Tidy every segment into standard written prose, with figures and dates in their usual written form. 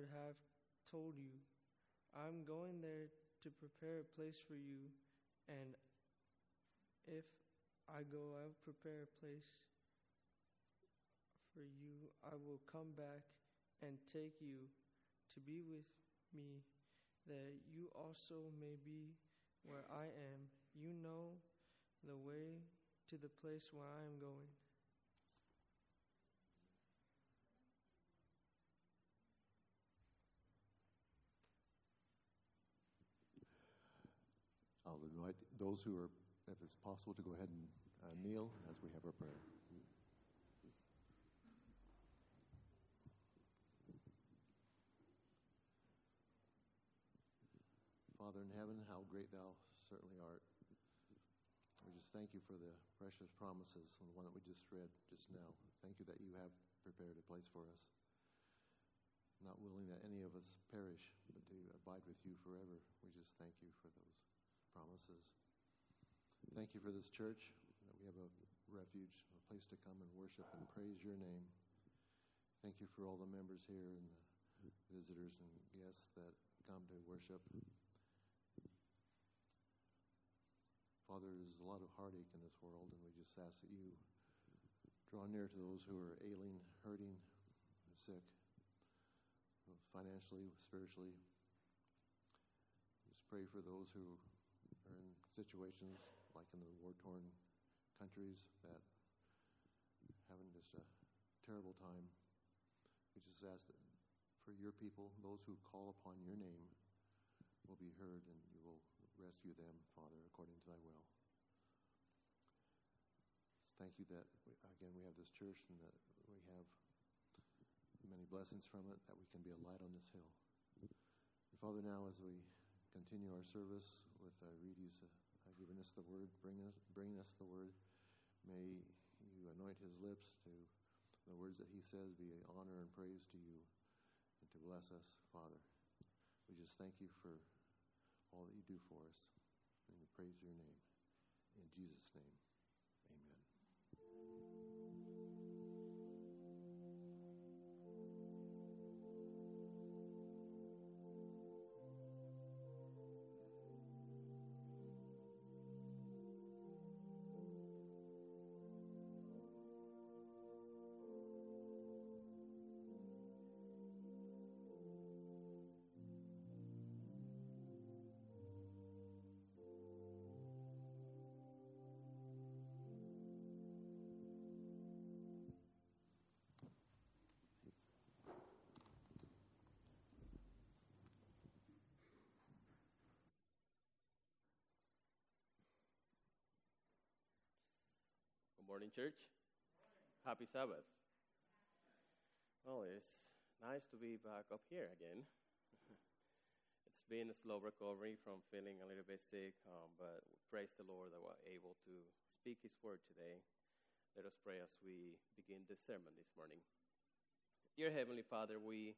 would have told you, I'm going there to prepare a place for you, and if I go, I'll prepare a place for you. I will come back and take you to be with me, that you also may be where I am. You know the way to the place where I am going. I'll invite those who are, if it's possible, to go ahead and kneel as we have our prayer. Father in heaven, how great thou certainly art. We just thank you for the precious promises, the one that we just read just now. Thank you that you have prepared a place for us. Not willing that any of us perish, but to abide with you forever. We just thank you for those promises. Thank you for this church, that we have a refuge, a place to come and worship and praise your name. Thank you for all the members here and the visitors and guests that come to worship. Father, there's a lot of heartache in this world, and we just ask that you draw near to those who are ailing, hurting, sick, financially, spiritually. Just pray for those who are in situations like in the war-torn countries that having just a terrible time. We just ask that for your people, those who call upon your name will be heard, and you will rescue them, Father, according to thy will. Thank you that, again, we have this church and that we have many blessings from it, that we can be a light on this hill. And Father, now as we continue our service with Reedy's giving us the word, bringing us the word, may you anoint his lips to the words that he says be honor and praise to you and to bless us, Father. We just thank you for all that you do for us, and we praise your name. In Jesus' name, amen. Good morning, church. Happy Sabbath. Well, it's nice to be back up here again. It's been a slow recovery from feeling a little bit sick, but praise the Lord that we're able to speak his word today. Let us pray as we begin the sermon this morning. Dear Heavenly Father, we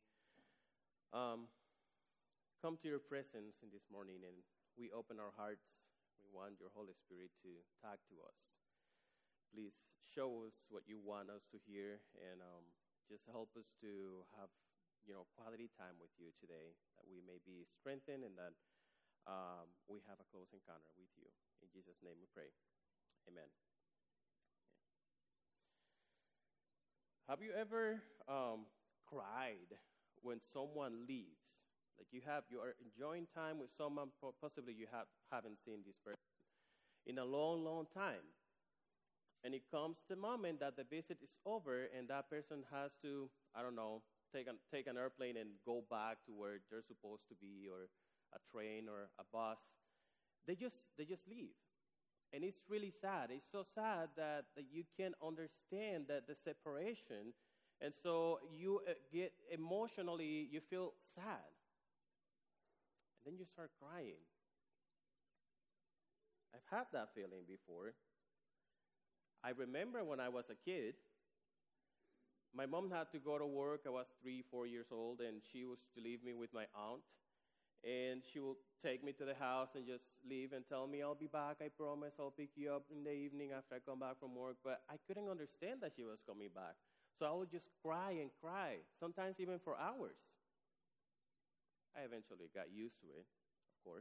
come to your presence in this morning, and we open our hearts. We want your Holy Spirit to talk to us. Please show us what you want us to hear, and just help us to have, quality time with you today, that we may be strengthened and that we have a close encounter with you. In Jesus' name we pray. Amen. Have you ever cried when someone leaves? Like you are enjoying time with someone, possibly you haven't seen this person in a long, long time. And it comes the moment that the visit is over and that person has to, take an airplane and go back to where they're supposed to be, or a train or a bus. They just leave. And it's really sad. It's so sad that you can't understand the separation. And so you get emotionally, you feel sad. And then you start crying. I've had that feeling before. I remember when I was a kid, my mom had to go to work. I was 3-4 years old, and she was to leave me with my aunt. And she would take me to the house and just leave and tell me, I'll be back, I promise, I'll pick you up in the evening after I come back from work. But I couldn't understand that she was coming back. So I would just cry and cry, sometimes even for hours. I eventually got used to it, of course.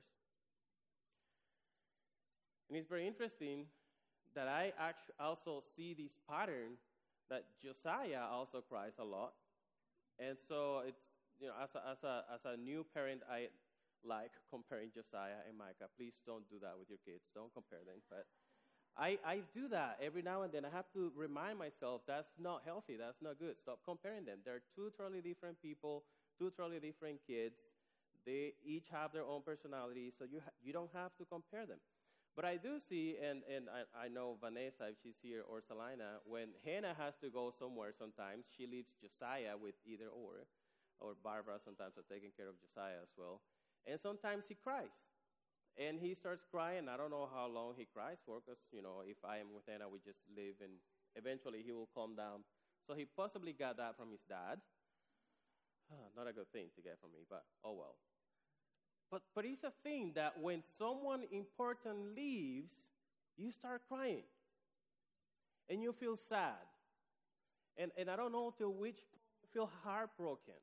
And it's very interesting that I actually also see this pattern that Josiah also cries a lot. And so it's, as a new parent, I like comparing Josiah and Micah. Please don't do that with your kids. Don't compare them. But I do that every now and then. I have to remind myself that's not healthy. That's not good. Stop comparing them. They're two totally different people, two totally different kids. They each have their own personality, so you don't have to compare them. But I do see, and I know Vanessa, if she's here, or Salina, when Hannah has to go somewhere sometimes, she leaves Josiah with either or Barbara sometimes are taking care of Josiah as well. And sometimes he cries. And he starts crying. I don't know how long he cries for, because, if I am with Hannah, we just live, and eventually he will calm down. So he possibly got that from his dad. Not a good thing to get from me, but oh well. But it's a thing that when someone important leaves, you start crying. And you feel sad. And I don't know till which point you feel heartbroken.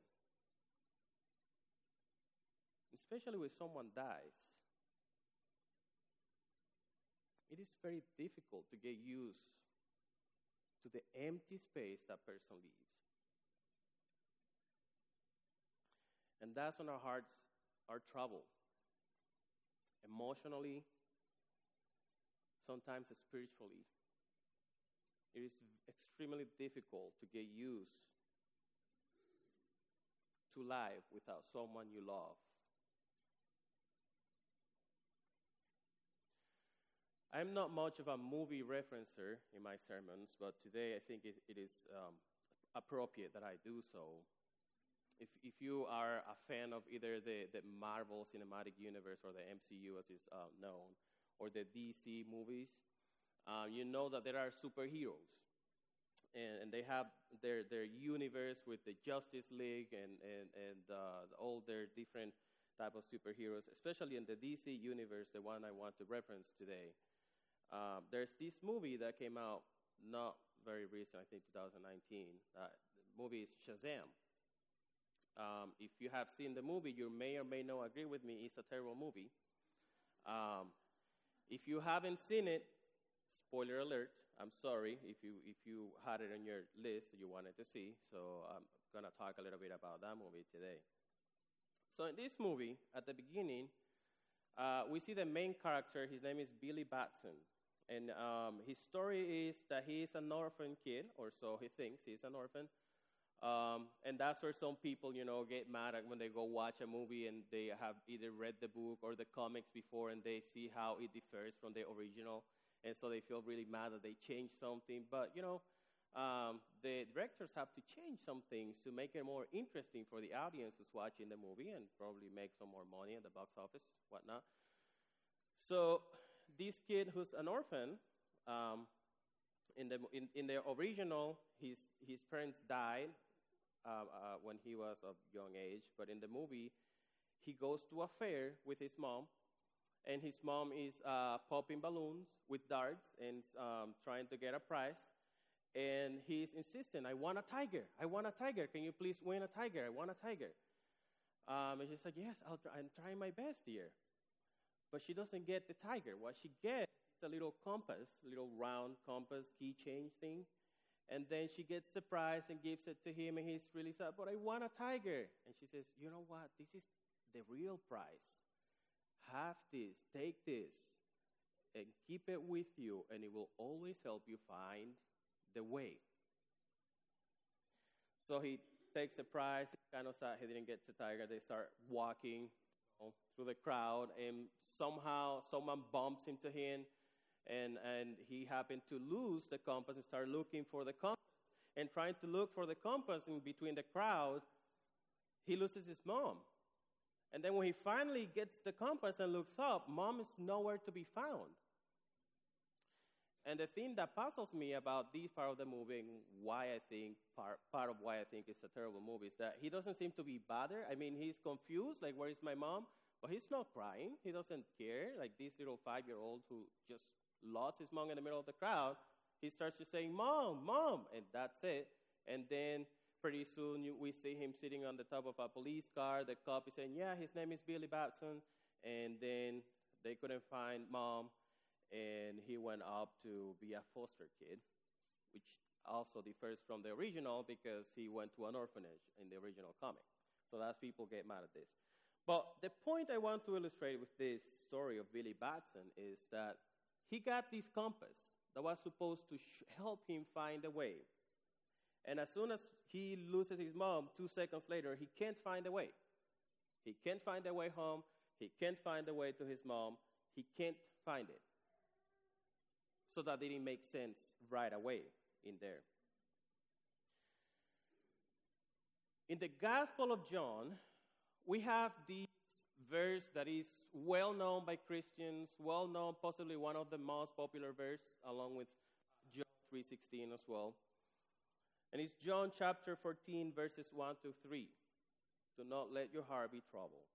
Especially when someone dies. It is very difficult to get used to the empty space that person leaves. And that's when our hearts are troubled. Emotionally, sometimes spiritually. It is extremely difficult to get used to life without someone you love. I'm not much of a movie referencer in my sermons, but today I think it is appropriate that I do so. If you are a fan of either the Marvel Cinematic Universe or the MCU as is known, or the DC movies, you know that there are superheroes. And they have their universe with the Justice League and all their different type of superheroes, especially in the DC universe, the one I want to reference today. There's this movie that came out not very recent, I think 2019. The movie is Shazam. If you have seen the movie, you may or may not agree with me. It's a terrible movie. If you haven't seen it, spoiler alert. I'm sorry if you had it on your list that you wanted to see. So I'm going to talk a little bit about that movie today. So in this movie, at the beginning, we see the main character. His name is Billy Batson. And his story is that he is an orphan kid, or so he thinks. He's an orphan. And that's where some people, get mad at when they go watch a movie and they have either read the book or the comics before and they see how it differs from the original. And so they feel really mad that they changed something. But, the directors have to change some things to make it more interesting for the audience who's watching the movie and probably make some more money at the box office, whatnot. So this kid who's an orphan, in the original, his parents died when he was of young age. But in the movie, he goes to a fair with his mom, and his mom is popping balloons with darts and trying to get a prize. And he's insisting, I want a tiger. I want a tiger. Can you please win a tiger? I want a tiger. And she's like, yes, I'm trying my best, dear. But she doesn't get the tiger. What she gets is a little compass, little round compass keychain thing. And then she gets the prize and gives it to him, and he's really sad, but I want a tiger. And she says, you know what? This is the real prize. Have this, take this, and keep it with you, and it will always help you find the way. So he takes the prize. He's kind of sad he didn't get the tiger. They start walking through the crowd, and somehow someone bumps into him, and he happened to lose the compass and start looking for the compass. And trying to look for the compass in between the crowd, he loses his mom. And then when he finally gets the compass and looks up, mom is nowhere to be found. And the thing that puzzles me about this part of the movie, and why I think part of why I think it's a terrible movie, is that he doesn't seem to be bothered. I mean, he's confused, like, where is my mom? But he's not crying. He doesn't care. Like this little 5-year-old who just lost his mom in the middle of the crowd, he starts to say, Mom, Mom, and that's it. And then pretty soon we see him sitting on the top of a police car. The cop is saying, yeah, his name is Billy Batson. And then they couldn't find mom, and he went up to be a foster kid, which also differs from the original because he went to an orphanage in the original comic. So that's people get mad at this. But the point I want to illustrate with this story of Billy Batson is that he got this compass that was supposed to help him find a way. And as soon as he loses his mom, 2 seconds later, he can't find a way. He can't find a way home. He can't find a way to his mom. He can't find it. So that didn't make sense right away in there. In the Gospel of John, we have this verse that is well known by Christians, well known, possibly one of the most popular verses, along with John 3:16 as well. And it's John chapter 14, verses 1 to 3. Do not let your heart be troubled.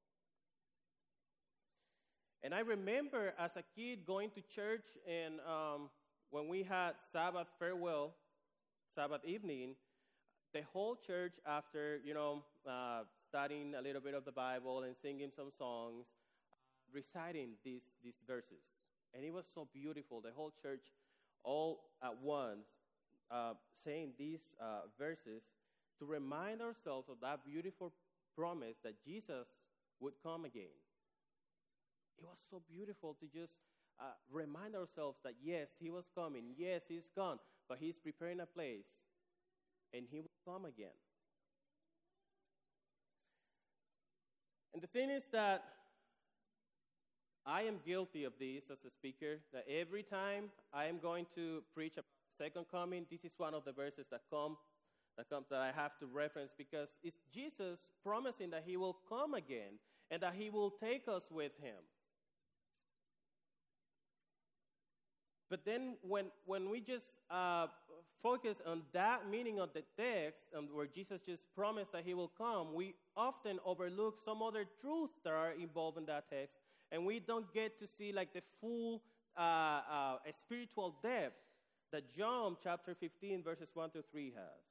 And I remember as a kid going to church, and when we had Sabbath farewell, Sabbath evening, the whole church, after, studying a little bit of the Bible and singing some songs, reciting these verses. And it was so beautiful. The whole church all at once saying these verses to remind ourselves of that beautiful promise that Jesus would come again. It was so beautiful to just remind ourselves that, yes, he was coming. Yes, he's gone. But he's preparing a place, and he will come again. And the thing is that I am guilty of this as a speaker, that every time I am going to preach about the second coming, this is one of the verses that I have to reference, because it's Jesus promising that he will come again and that he will take us with him. But then when we just focus on that meaning of the text, where Jesus just promised that he will come, we often overlook some other truths that are involved in that text, and we don't get to see like the full spiritual depth that John chapter 15, verses 1 to 3 has.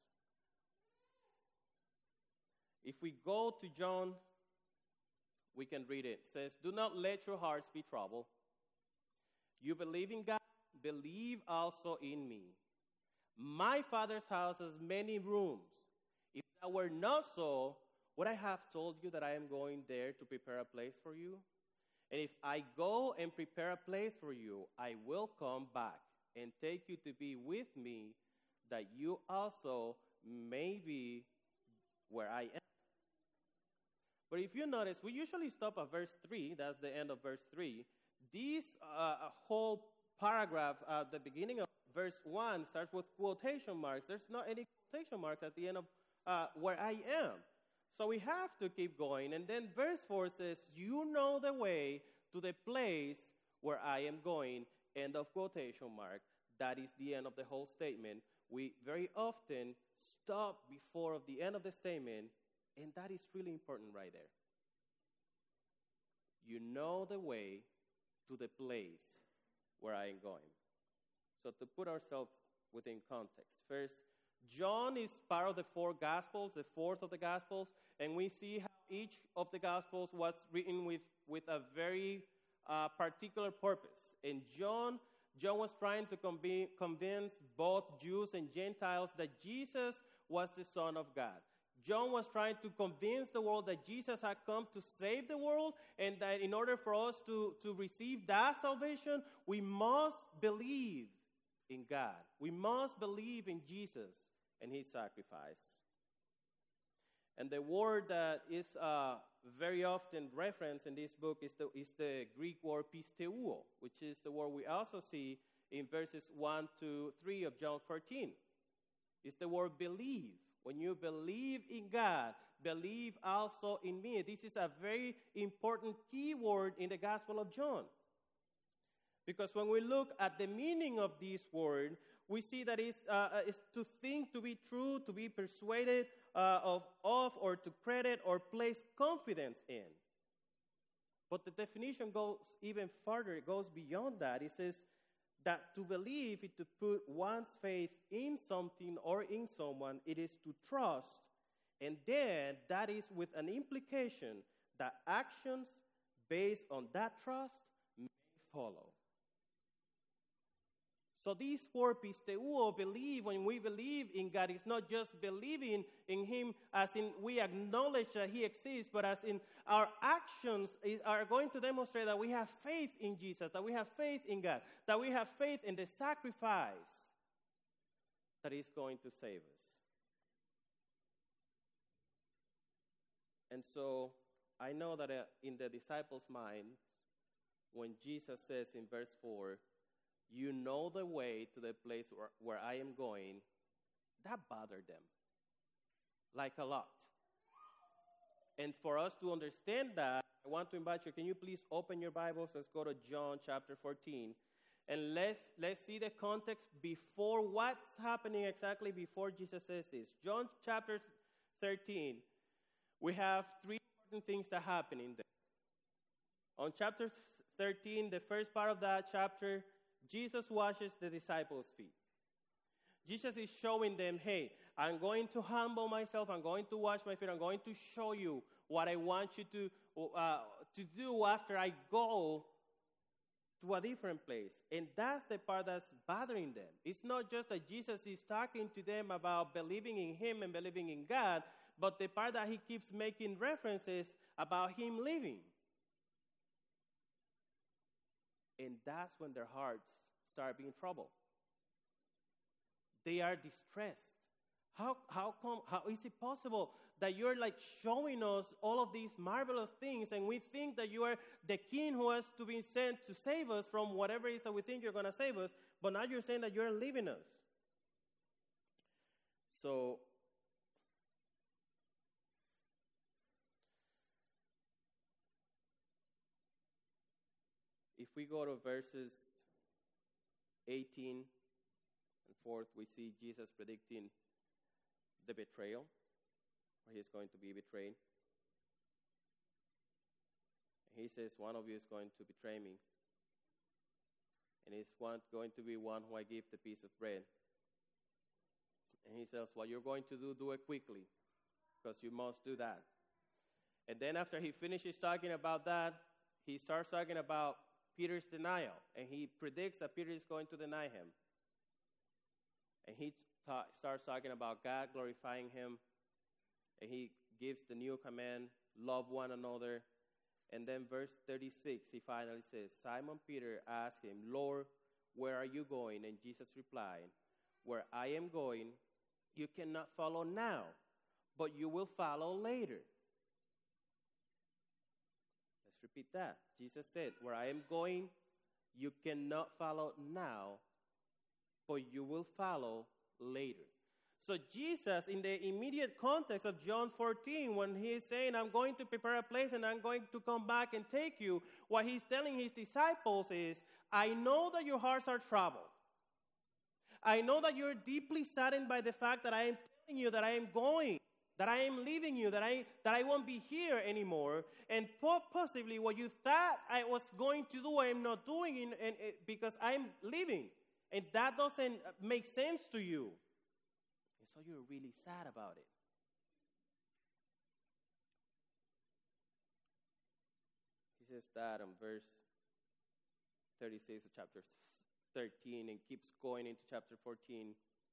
If we go to John, we can read it. It says, "Do not let your hearts be troubled. You believe in God, believe also in me. My Father's house has many rooms. If that were not so, would I have told you that I am going there to prepare a place for you? And if I go and prepare a place for you, I will come back and take you to be with me, that you also may be where I am." But if you notice, we usually stop at verse 3. That's the end of verse 3. This whole paragraph at the beginning of verse 1 starts with quotation marks. There's not any quotation marks at the end of where I am. So we have to keep going. And then verse 4 says, "You know the way to the place where I am going," end of quotation mark. That is the end of the whole statement. We very often stop before the end of the statement, and that is really important right there. You know the way to the place where I am going. So to put ourselves within context, first, John is part of the four Gospels, the fourth of the Gospels, and we see how each of the Gospels was written with a very particular purpose. And John was trying to convince both Jews and Gentiles that Jesus was the Son of God. John was trying to convince the world that Jesus had come to save the world, and that in order for us to receive that salvation, we must believe in God. We must believe in Jesus and his sacrifice. And the word that is very often referenced in this book is the Greek word pisteuo, which is the word we also see in verses 1 to 3 of John 14. It's the word believe. When you believe in God, believe also in me. This is a very important key word in the Gospel of John. Because when we look at the meaning of this word, we see that it's to think, to be true, to be persuaded of, or to credit or place confidence in. But the definition goes even further. It goes beyond that. It says that to believe is to put one's faith in something or in someone. It is to trust And then that is with an implication that actions based on that trust may follow. So these four pisteuo believe, when we believe in God, it's not just believing in Him as in we acknowledge that He exists, but as in our actions are going to demonstrate that we have faith in Jesus, that we have faith in God, that we have faith in the sacrifice that is going to save us. And so I know that in the disciples' mind, when Jesus says in verse 4, you know the way to the place where I am going, that bothered them, like a lot. And for us to understand that, I want to invite you, can you please open your Bibles? Let's go to John chapter 14. And let's see the context before what's happening exactly before Jesus says this. John chapter 13, we have three important things that happen in there. On chapter 13, the first part of that chapter, Jesus washes the disciples' feet. Jesus is showing them, hey, I'm going to humble myself. I'm going to wash my feet. I'm going to show you what I want you to do after I go to a different place. And that's the part that's bothering them. It's not just that Jesus is talking to them about believing in Him and believing in God, but the part that He keeps making references about Him leaving. And that's when their hearts start being troubled. They are distressed. How is it possible that you're like showing us all of these marvelous things and we think that you are the king who has to be sent to save us from whatever it is that we think you're going to save us, but now you're saying that you're leaving us. So if we go to verses 18 and forth, we see Jesus predicting the betrayal, where He's going to be betrayed. And He says, one of you is going to betray me. And it's going to be one who I give the piece of bread. And He says, what you're going to do it quickly, because you must do that. And then after He finishes talking about that, He starts talking about Peter's denial. And He predicts that Peter is going to deny Him. And He starts talking about God glorifying Him. And He gives the new command, love one another. And then verse 36, He finally says, Simon Peter asked Him, Lord, where are you going? And Jesus replied, where I am going, you cannot follow now, but you will follow later. Let's repeat that. Jesus said, where I am going, you cannot follow now, but you will follow later. So Jesus, in the immediate context of John 14, when He is saying, I'm going to prepare a place and I'm going to come back and take you, what He's telling His disciples is, I know that your hearts are troubled. I know that you're deeply saddened by the fact that I am telling you that I am going, that I am leaving you, that I won't be here anymore. And possibly what you thought I was going to do, I am not doing because I'm leaving. And that doesn't make sense to you. And so you're really sad about it. He says that in verse 36 of chapter 13 and keeps going into chapter 14.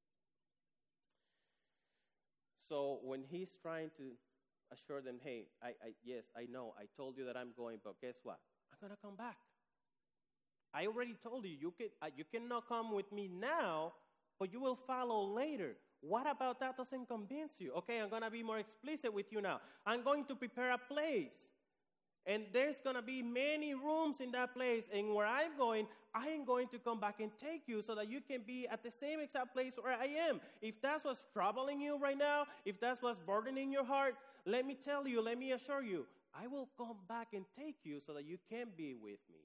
So when He's trying to assure them, hey, yes, I know, I told you that I'm going, but guess what? I'm going to come back. I already told you, you cannot come with me now, but you will follow later. What about that doesn't convince you? Okay, I'm going to be more explicit with you now. I'm going to prepare a place. And there's going to be many rooms in that place. And where I'm going, I am going to come back and take you so that you can be at the same exact place where I am. If that's what's troubling you right now, if that's what's burdening your heart, let me tell you, let me assure you, I will come back and take you so that you can be with me.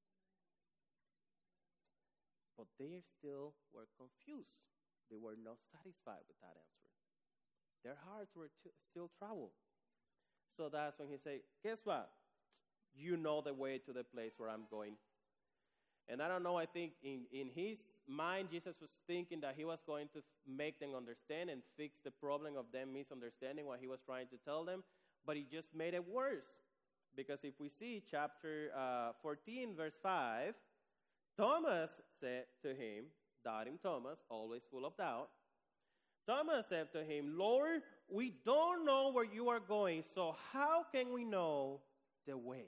But they still were confused. They were not satisfied with that answer. Their hearts were still troubled. So that's when He said, guess what? You know the way to the place where I'm going. And I don't know, I think in his mind, Jesus was thinking that he was going to make them understand and fix the problem of them misunderstanding what he was trying to tell them, but he just made it worse. Because if we see chapter 14, verse 5, Thomas said to him, doubting Thomas, always full of doubt, Thomas said to him, Lord, we don't know where you are going, so how can we know the way?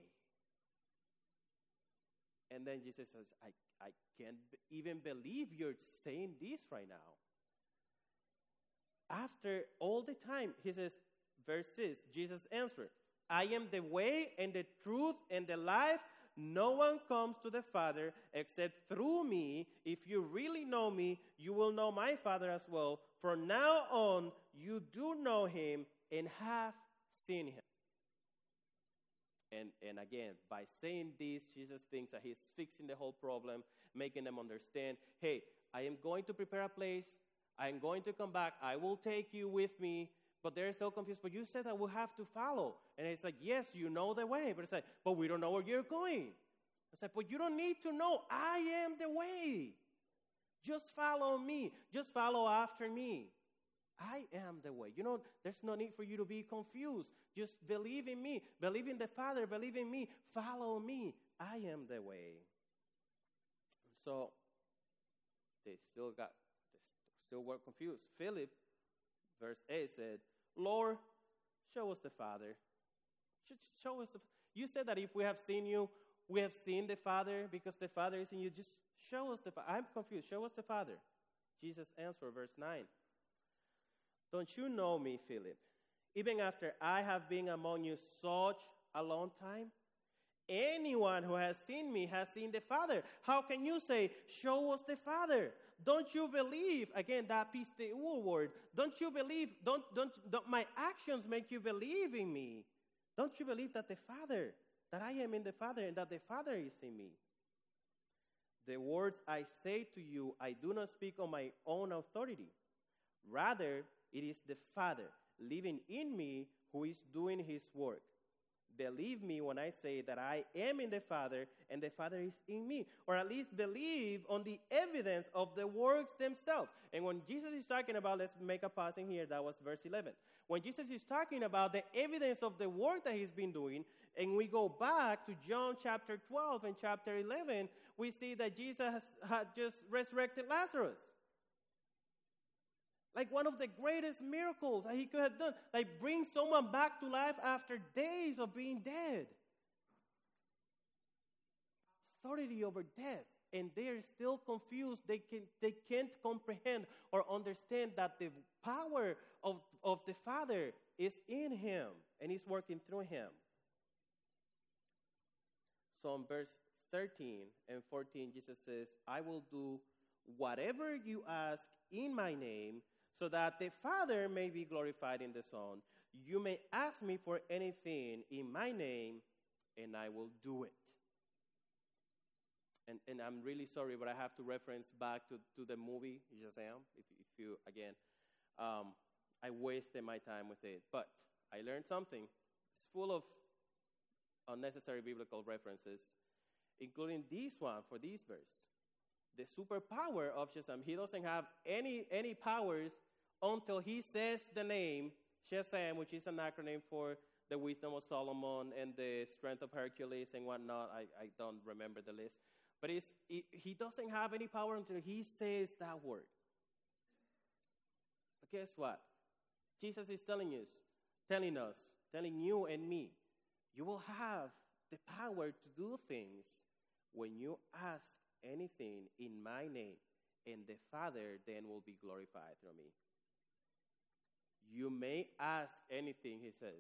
And then Jesus says, I can't even believe you're saying this right now. After all the time, he says, verse 6, Jesus answered, I am the way and the truth and the life. No one comes to the Father except through me. If you really know me, you will know my Father as well. From now on, you do know him and have seen him. And again, by saying this, Jesus thinks that he's fixing the whole problem, making them understand, hey, I am going to prepare a place. I am going to come back. I will take you with me. But they're so confused. But you said that we have to follow. And it's like, yes, you know the way. But it's like, but we don't know where you're going. It's like, but you don't need to know. I am the way. Just follow me. Just follow after me. I am the way. You know, there's no need for you to be confused. Just believe in me. Believe in the Father. Believe in me. Follow me. I am the way. So they still were confused. Philip, verse 8 said, Lord, show us the Father. Show us you said that if we have seen you, we have seen the Father because the Father is in you. Just show us the Father. I'm confused. Show us the Father. Jesus answered, verse 9. Don't you know me, Philip? Even after I have been among you such a long time? Anyone who has seen me has seen the Father. How can you say, show us the Father? Don't you believe, again, that pisteuo word, don't you believe, don't my actions make you believe in me? Don't you believe that the Father, that I am in the Father and that the Father is in me? The words I say to you, I do not speak on my own authority. Rather, it is the Father living in me who is doing his work. Believe me when I say that I am in the Father and the Father is in me. Or at least believe on the evidence of the works themselves. And when Jesus is talking about, let's make a pause in here, that was verse 11. When Jesus is talking about the evidence of the work that he's been doing, and we go back to John chapter 12 and chapter 11, we see that Jesus had just resurrected Lazarus. Like one of the greatest miracles that he could have done. Like bring someone back to life after days of being dead. Authority over death. And they are still confused. They can't comprehend or understand that the power of the Father is in him. And he's working through him. So in verse 13 and 14, Jesus says, I will do whatever you ask in my name, so that the Father may be glorified in the Son. You may ask me for anything in my name, and I will do it. And I'm really sorry, but I have to reference back to the movie, Shazam. If you, again, I wasted my time with it. But I learned something. It's full of unnecessary biblical references, including this one for this verse. The superpower of Shazam. He doesn't have any powers until he says the name Shazam, which is an acronym for the wisdom of Solomon and the strength of Hercules and whatnot. I don't remember the list. But he doesn't have any power until he says that word. But guess what? Jesus is telling you and me, you will have the power to do things when you ask anything in my name, and the Father then will be glorified through me. You may ask anything, he says.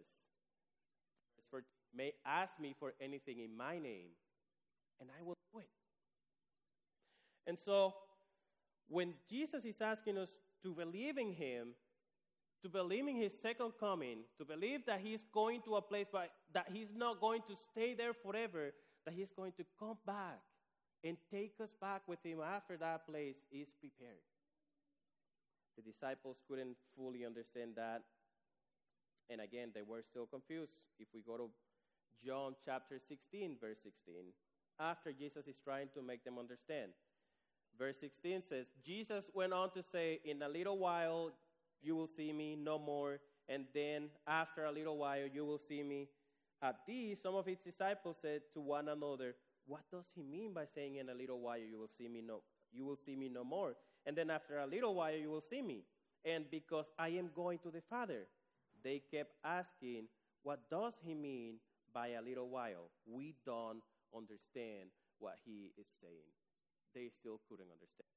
May ask me for anything in my name, and I will do it. And so, when Jesus is asking us to believe in him, to believe in his second coming, to believe that he's going to a place, but that he's not going to stay there forever, that he's going to come back and take us back with him after that place is prepared. The disciples couldn't fully understand that. And again, they were still confused. If we go to John chapter 16, verse 16, after Jesus is trying to make them understand. Verse 16 says, Jesus went on to say, in a little while you will see me no more, and then after a little while you will see me. At this, some of his disciples said to one another, what does he mean by saying in a little while you will see me no more, and then after a little while you will see me? And because I am going to the Father. They kept asking, what does he mean by a little while? We don't understand what he is saying. They still couldn't understand.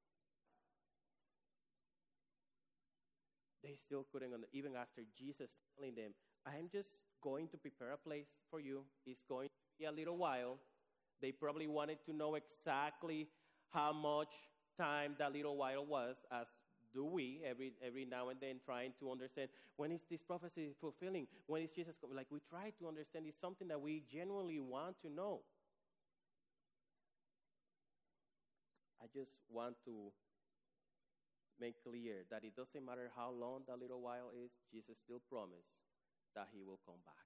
They still couldn't understand, even after Jesus telling them, I'm just going to prepare a place for you. It's going to be a little while. They probably wanted to know exactly how much time that little while was, as do we every now and then, trying to understand, when is this prophecy fulfilling? When is Jesus coming? Like, we try to understand. It's something that we genuinely want to know. I just want to make clear that it doesn't matter how long that little while is, Jesus still promised that he will come back.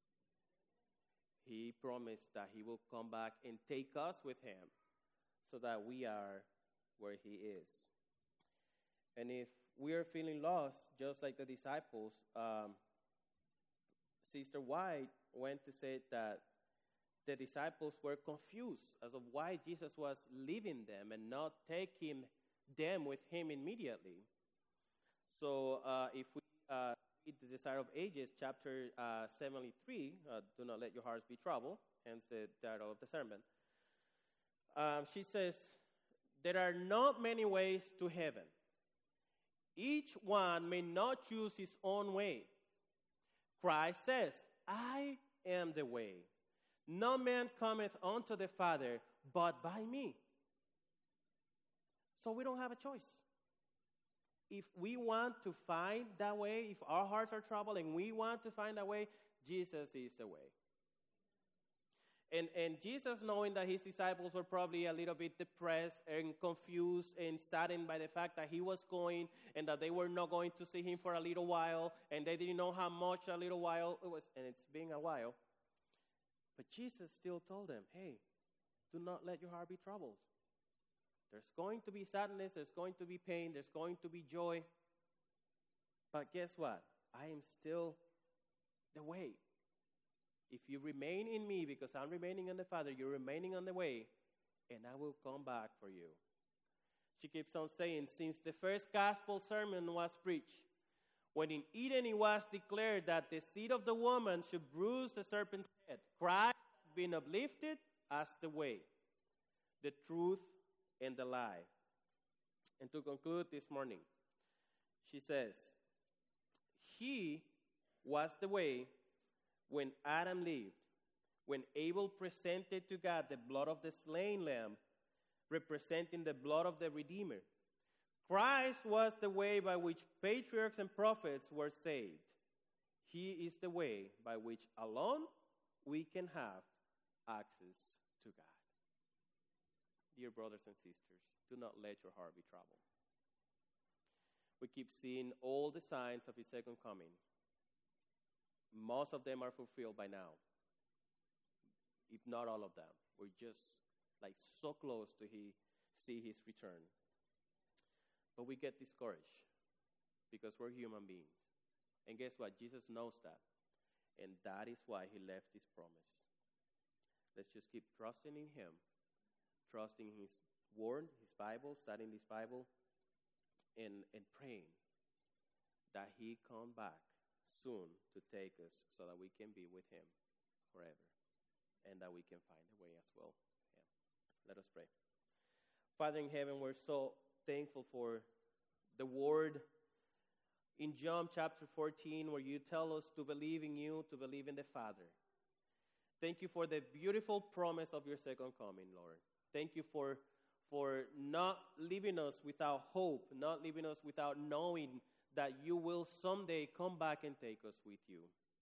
He promised that he will come back and take us with him so that we are where he is. And if we are feeling lost, just like the disciples, Sister White went to say that the disciples were confused as of why Jesus was leaving them and not taking them with him immediately. So if we read the Desire of Ages, chapter 73, do not let your hearts be troubled, hence the title of the sermon. She says, there are not many ways to heaven. Each one may not choose his own way. Christ says, I am the way. No man cometh unto the Father but by me. So we don't have a choice. If we want to find that way, if our hearts are troubled and we want to find a way, Jesus is the way. And Jesus, knowing that his disciples were probably a little bit depressed and confused and saddened by the fact that he was going and that they were not going to see him for a little while, and they didn't know how much a little while it was, and it's been a while. But Jesus still told them, hey, do not let your heart be troubled. There's going to be sadness, there's going to be pain, there's going to be joy. But guess what? I am still the way. If you remain in me, because I'm remaining in the Father, you're remaining on the way, and I will come back for you. She keeps on saying, since the first gospel sermon was preached, when in Eden it was declared that the seed of the woman should bruise the serpent's head, Christ had been uplifted as the way, the truth, and the life. And to conclude this morning, she says, he was the way when Adam lived, when Abel presented to God the blood of the slain lamb, representing the blood of the Redeemer. Christ was the way by which patriarchs and prophets were saved. He is the way by which alone we can have access to God. Dear brothers and sisters, do not let your heart be troubled. We keep seeing all the signs of his second coming. Most of them are fulfilled by now, if not all of them. We're just like so close to see his return. But we get discouraged because we're human beings. And guess what? Jesus knows that. And that is why he left this promise. Let's just keep trusting in him, trusting his word, his Bible, studying this Bible, and praying that he come back soon to take us so that we can be with him forever and that we can find a way as well. Yeah. Let us pray. Father in heaven, we're so thankful for the word in John chapter 14 where you tell us to believe in you, to believe in the Father. Thank you for the beautiful promise of your second coming, Lord. Thank you for not leaving us without hope, not leaving us without knowing that you will someday come back and take us with you.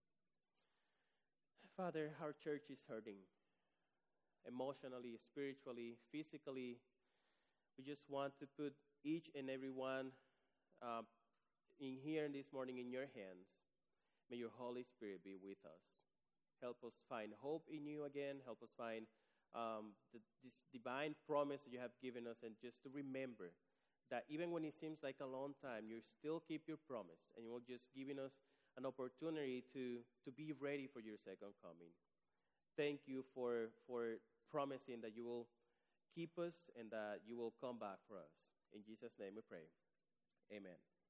Father, our church is hurting emotionally, spiritually, physically. We just want to put each and every one in here this morning in your hands. May your Holy Spirit be with us. Help us find hope in you again. Help us find this divine promise that you have given us, and just to remember that even when it seems like a long time, you still keep your promise, and you're just giving us an opportunity to be ready for your second coming. Thank you for promising that you will keep us and that you will come back for us. In Jesus' name we pray. Amen.